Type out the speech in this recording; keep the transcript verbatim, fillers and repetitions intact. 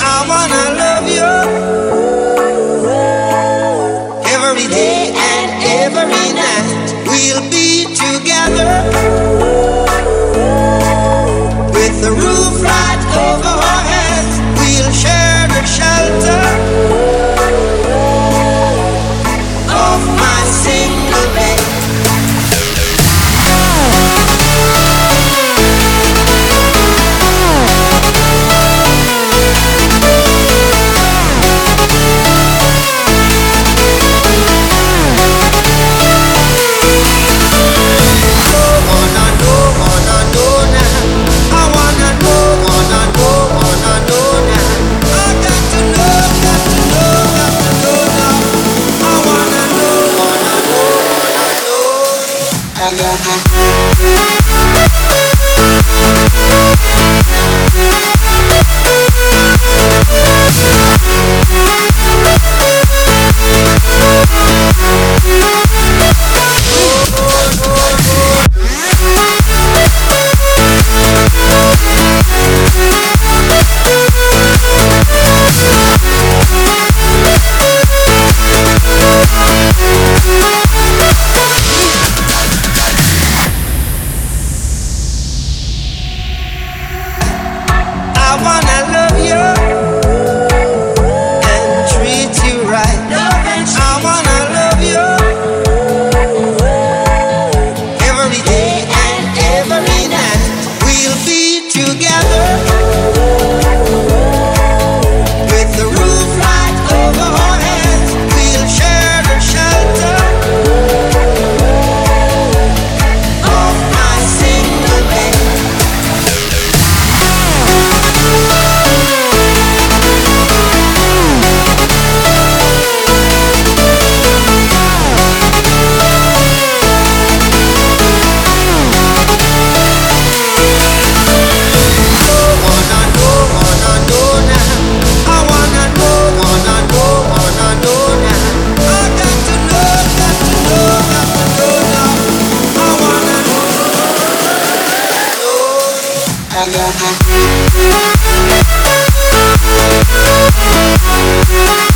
I wanna love you every day and every night. We'll be together with the roof right over our heads. We'll share the shelter of my single bed. I wanna love you and treat you right. I wanna love you every day and every night. We'll be together with the roof right over our heads. We'll share the shelter of my single bed. I